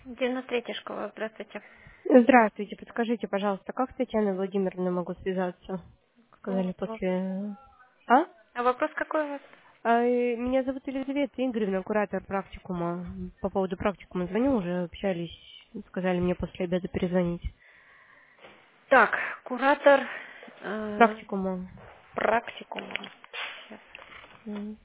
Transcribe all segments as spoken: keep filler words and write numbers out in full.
девяносто третья школа, здравствуйте. Здравствуйте, подскажите, пожалуйста, как с Татьяной Владимировной могу связаться? О, Сказали во- после... А? А вопрос какой у вас? А, э, Меня зовут Елизавета Игоревна, куратор практикума. По поводу практикума звоню, уже общались, сказали мне после обеда перезвонить. Так, куратор э, Практикума. практикума. Щас. М.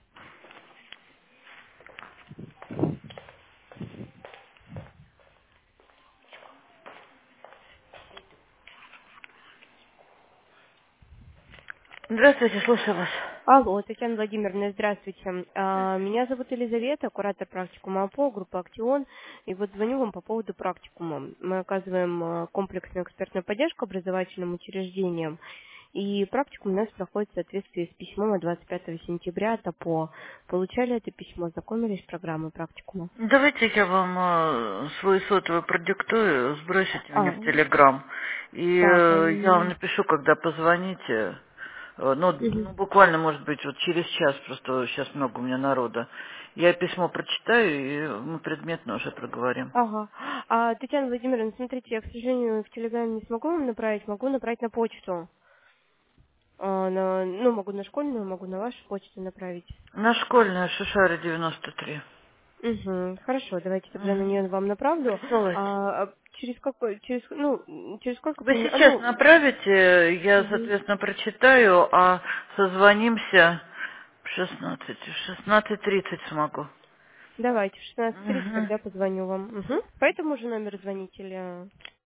Здравствуйте, слушаю вас. Алло, Татьяна Владимировна, здравствуйте. А, Меня зовут Елизавета, куратор практикума АПО, группа «Актион». И вот звоню вам по поводу практикума. Мы оказываем э, комплексную экспертную поддержку образовательным учреждениям. И практикум у нас проходит в соответствии с письмом от двадцать пятого сентября от АПО. Получали это письмо, знакомились с программой практикума? Давайте я вам э, свой сотовый продиктую, сбросите мне А, в Телеграм. И так, э, я вам м, напишу, когда позвоните. Э, ну, мгм. ну, буквально, может быть, вот через час, просто сейчас много у меня народа. Я письмо прочитаю, и мы предметно уже проговорим. Ага. А, Татьяна Владимировна, смотрите, я, к сожалению, в Телеграме не смогу вам направить, могу направить на почту. А, на, ну, могу на школьную, могу на вашу почту направить. На школьная Шишара девяносто три. Угу, хорошо, давайте тогда на Мгм. нее вам направлю. Присылайте. А, а через какой, через, ну, м, через сколько Вы примерно, а, сейчас ну, направите, я, мгм. соответственно, прочитаю, а созвонимся в шестнадцать. В шестнадцать тридцать смогу. Давайте в шестнадцать тридцать Мгм. тогда позвоню вам. Угу. По этому же номеру звоните или...